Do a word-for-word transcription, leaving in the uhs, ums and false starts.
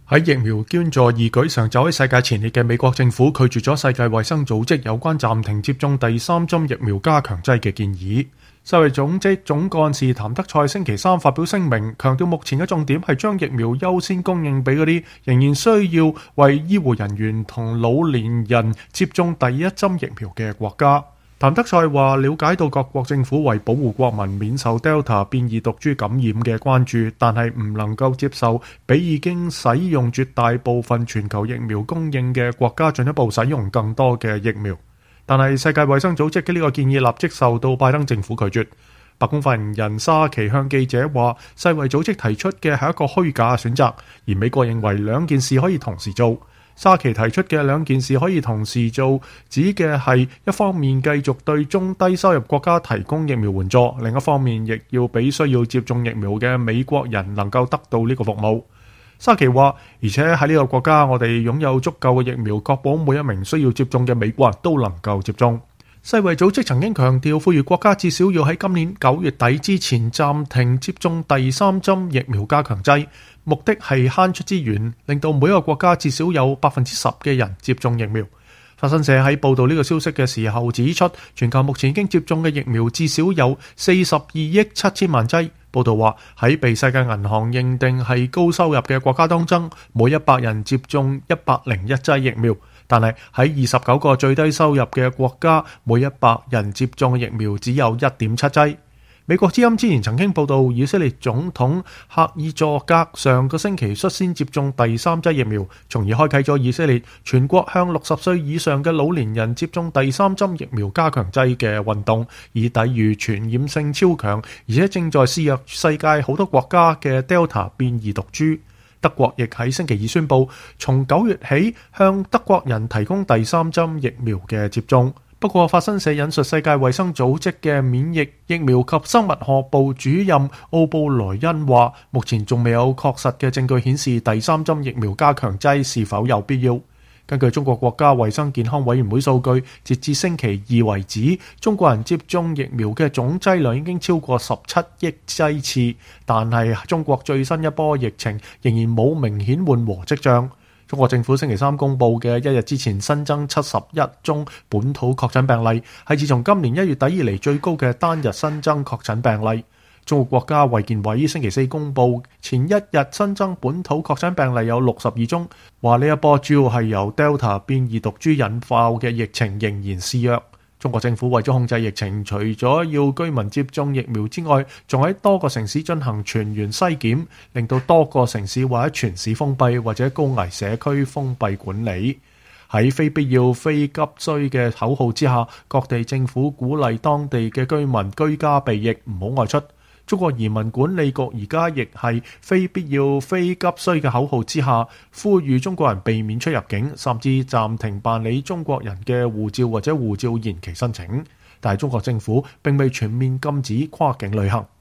喺疫苗捐助義舉上走喺世界前列嘅美國政府拒絕咗世界衛生組織有關暫停接種第三針疫苗加強劑嘅建議。世衛組織總幹事譚德塞星期三發表聲明，強調目前嘅重點係將疫苗優先供應俾嗰啲仍然需要為醫護人員同老年人接種第一針疫苗嘅國家。譚德塞話：了解到各國政府為保護國民免受 Delta 變異毒株感染嘅關注，但係唔能夠接受比已經使用絕大部分全球疫苗供應嘅國家進一步使用更多嘅疫苗。但係世界衛生組織嘅呢個建議立即受到拜登政府拒絕。白宮發言人沙奇向記者話：世衛組織提出嘅係一個虛假嘅選擇，而美國認為兩件事可以同時做。沙奇提出嘅兩件事可以同時做，指嘅係一方面繼續對中低收入國家提供疫苗援助，另一方面亦要俾需要接種疫苗嘅美國人能夠得到呢個服務。沙奇話：而且喺呢個國家，我哋擁有足夠嘅疫苗，確保每一名需要接種嘅美國人都能夠接種。世衛組織曾經強調，富裕國家至少要喺今年九月底之前暫停接種第三針疫苗加強劑，目的係慳出資源，令到每一個國家至少有百分之十嘅人接種疫苗。法新社喺報導呢個消息嘅時候指出，全球目前已經接種嘅疫苗至少有四十二億七千萬劑。報導話，喺被世界銀行認定係高收入嘅國家當中，每一百人接種一百零一劑疫苗。但係喺二十九個最低收入嘅國家，每一百人接種嘅疫苗只有一點七劑。美國之音之前曾經報道，以色列總統赫爾佐格上個星期率先接種第三劑疫苗，從而開啟咗以色列全國向六十歲以上嘅老年人接種第三針疫苗加強劑嘅運動，以抵禦傳染性超強而且正在肆虐世界好多國家嘅 Delta 變異毒株。德國亦喺星期二宣布，從九月起向德國人提供第三針疫苗嘅接種。不過，法新社引述世界衛生組織嘅免疫疫苗及生物學部主任奧布萊恩話，目前仲未有確實嘅證據顯示第三針疫苗加強劑是否有必要。根據中國國家衛生健康委員會數據，截至星期二為止，中國人接種疫苗嘅總劑量已經超過十七億劑次，但係中國最新一波疫情仍然冇明顯緩和跡象。中國政府星期三公布嘅一日之前新增七十一宗本土確診病例，係自從今年一月底以嚟最高嘅單日新增確診病例。中國國家衛健委星期四公布，前一日新增本土確診病例有六十二宗，話呢一波主要係由 Delta 變異毒株引發嘅疫情仍然肆虐。中國政府為咗控制疫情，除咗要居民接種疫苗之外，仲喺多個城市進行全員篩檢，令到多個城市或者全市封閉或者高危社區封閉管理。喺非必要非急需嘅口號之下，各地政府鼓勵當地嘅居民居家避疫，唔好外出。中國移民管理局而家亦係非必要非急需嘅口號之下，呼籲中國人避免出入境，甚至暫停辦理中國人嘅護照或者護照延期申請。但係中國政府並未全面禁止跨境旅行。